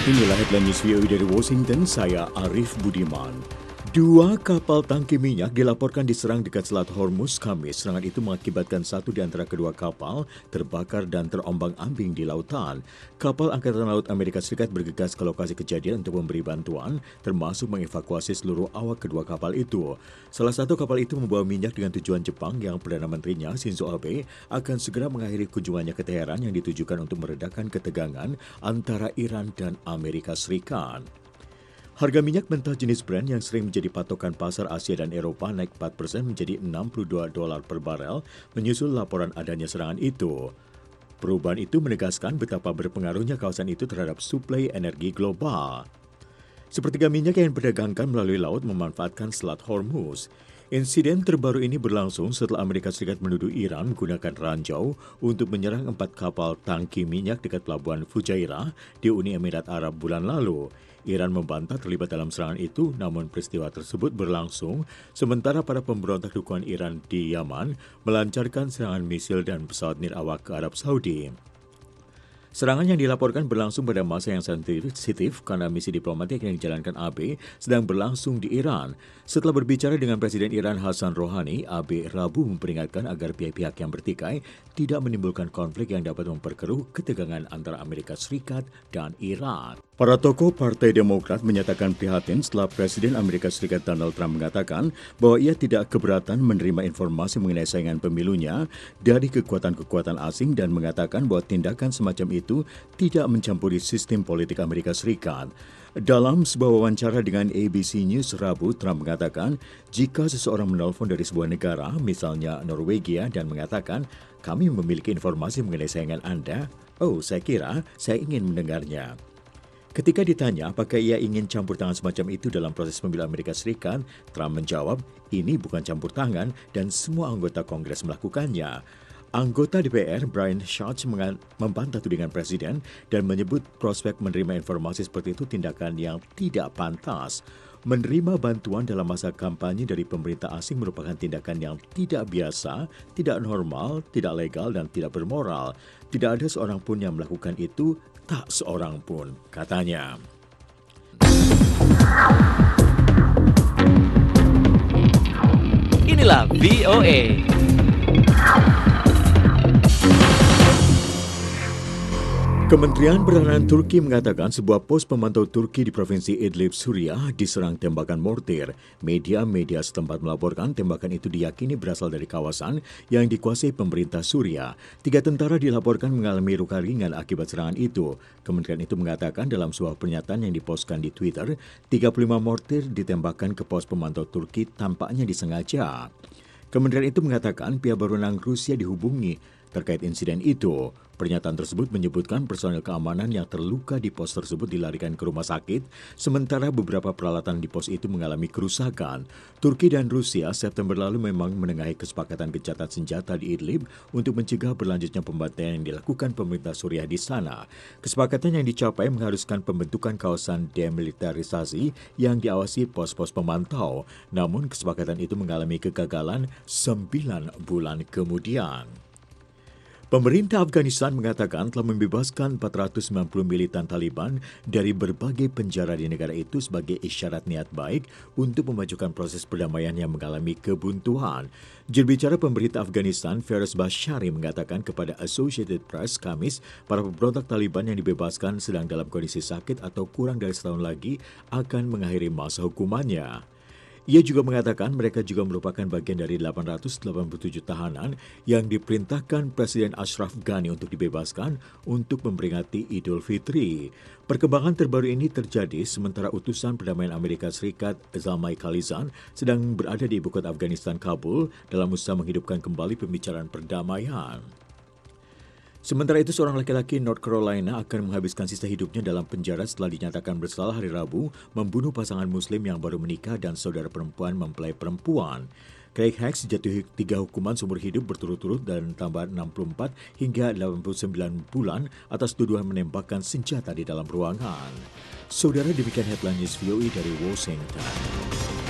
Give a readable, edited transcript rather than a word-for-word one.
Inilah headline news VOA dari Washington, saya Arif Budiman. Dua kapal tangki minyak dilaporkan diserang dekat Selat Hormuz Kamis. Serangan itu mengakibatkan satu di antara kedua kapal terbakar dan terombang-ambing di lautan. Kapal Angkatan Laut Amerika Serikat bergegas ke lokasi kejadian untuk memberi bantuan, termasuk mengevakuasi seluruh awak kedua kapal itu. Salah satu kapal itu membawa minyak dengan tujuan Jepang yang Perdana Menterinya Shinzo Abe akan segera mengakhiri kunjungannya ke Teheran yang ditujukan untuk meredakan ketegangan antara Iran dan Amerika Serikat. Harga minyak mentah jenis Brent yang sering menjadi patokan pasar Asia dan Eropa naik 4% menjadi $62 per barel menyusul laporan adanya serangan itu. Perubahan itu menegaskan betapa berpengaruhnya kawasan itu terhadap suplai energi global. Sepertiga minyak yang diperdagangkan melalui laut memanfaatkan Selat Hormuz. Insiden terbaru ini berlangsung setelah Amerika Serikat menuduh Iran menggunakan ranjau untuk menyerang 4 kapal tangki minyak dekat pelabuhan Fujairah di Uni Emirat Arab bulan lalu. Iran membantah terlibat dalam serangan itu, namun peristiwa tersebut berlangsung sementara para pemberontak dukungan Iran di Yaman melancarkan serangan misil dan pesawat nirawak ke Arab Saudi. Serangan yang dilaporkan berlangsung pada masa yang sensitif karena misi diplomatik yang dijalankan Abe sedang berlangsung di Iran. Setelah berbicara dengan Presiden Iran Hassan Rouhani, Abe Rabu memperingatkan agar pihak-pihak yang bertikai tidak menimbulkan konflik yang dapat memperkeruh ketegangan antara Amerika Serikat dan Iran. Para tokoh Partai Demokrat menyatakan prihatin setelah Presiden Amerika Serikat Donald Trump mengatakan bahwa ia tidak keberatan menerima informasi mengenai saingan pemilunya dari kekuatan-kekuatan asing dan mengatakan bahwa tindakan semacam itu tidak mencampuri sistem politik Amerika Serikat. Dalam sebuah wawancara dengan ABC News Rabu, Trump mengatakan jika seseorang menelpon dari sebuah negara, misalnya Norwegia, dan mengatakan, "Kami memiliki informasi mengenai saingan Anda," saya kira saya ingin mendengarnya. Ketika ditanya apakah ia ingin campur tangan semacam itu dalam proses pemilu Amerika Serikat, Trump menjawab, "Ini bukan campur tangan dan semua anggota Kongres melakukannya." Anggota DPR Brian Schatz membantah tudingan Presiden dan menyebut prospek menerima informasi seperti itu tindakan yang tidak pantas. Menerima bantuan dalam masa kampanye dari pemerintah asing merupakan tindakan yang tidak biasa, tidak normal, tidak legal, dan tidak bermoral. Tidak ada seorang pun yang melakukan itu, tak seorang pun, katanya. Inilah VOA. Kementerian Pertahanan Turki mengatakan sebuah pos pemantau Turki di Provinsi Idlib, Suriah diserang tembakan mortir. Media-media setempat melaporkan tembakan itu diyakini berasal dari kawasan yang dikuasai pemerintah Suriah. 3 tentara dilaporkan mengalami luka ringan akibat serangan itu. Kementerian itu mengatakan dalam sebuah pernyataan yang diposkan di Twitter, 35 mortir ditembakkan ke pos pemantau Turki tampaknya disengaja. Kementerian itu mengatakan pihak berwenang Rusia dihubungi terkait insiden itu. Pernyataan tersebut menyebutkan personel keamanan yang terluka di pos tersebut dilarikan ke rumah sakit, sementara beberapa peralatan di pos itu mengalami kerusakan. Turki dan Rusia September lalu memang menengahi kesepakatan gencatan senjata di Idlib untuk mencegah berlanjutnya pembantaian yang dilakukan pemerintah Suriah di sana. Kesepakatan yang dicapai mengharuskan pembentukan kawasan demilitarisasi yang diawasi pos-pos pemantau. Namun kesepakatan itu mengalami kegagalan 9 bulan kemudian. Pemerintah Afghanistan mengatakan telah membebaskan 490 militan Taliban dari berbagai penjara di negara itu sebagai isyarat niat baik untuk memajukan proses perdamaian yang mengalami kebuntuan. Jurubicara pemerintah Afghanistan, Feroz Bashari, mengatakan kepada Associated Press Kamis, para pemberontak Taliban yang dibebaskan sedang dalam kondisi sakit atau kurang dari setahun lagi akan mengakhiri masa hukumannya. Ia juga mengatakan mereka juga merupakan bagian dari 887 tahanan yang diperintahkan Presiden Ashraf Ghani untuk dibebaskan untuk memperingati Idul Fitri. Perkembangan terbaru ini terjadi sementara utusan perdamaian Amerika Serikat Zalmay Khalilzad sedang berada di ibukota Afghanistan, Kabul, dalam usaha menghidupkan kembali pembicaraan perdamaian. Sementara itu, seorang laki-laki North Carolina akan menghabiskan sisa hidupnya dalam penjara setelah dinyatakan bersalah hari Rabu membunuh pasangan Muslim yang baru menikah dan saudara perempuan mempelai perempuan. Craig Hicks dijatuhi 3 hukuman seumur hidup berturut-turut dan tambah 64 hingga 89 bulan atas tuduhan menembakkan senjata di dalam ruangan. Saudara, demikian headline news VOA dari Washington.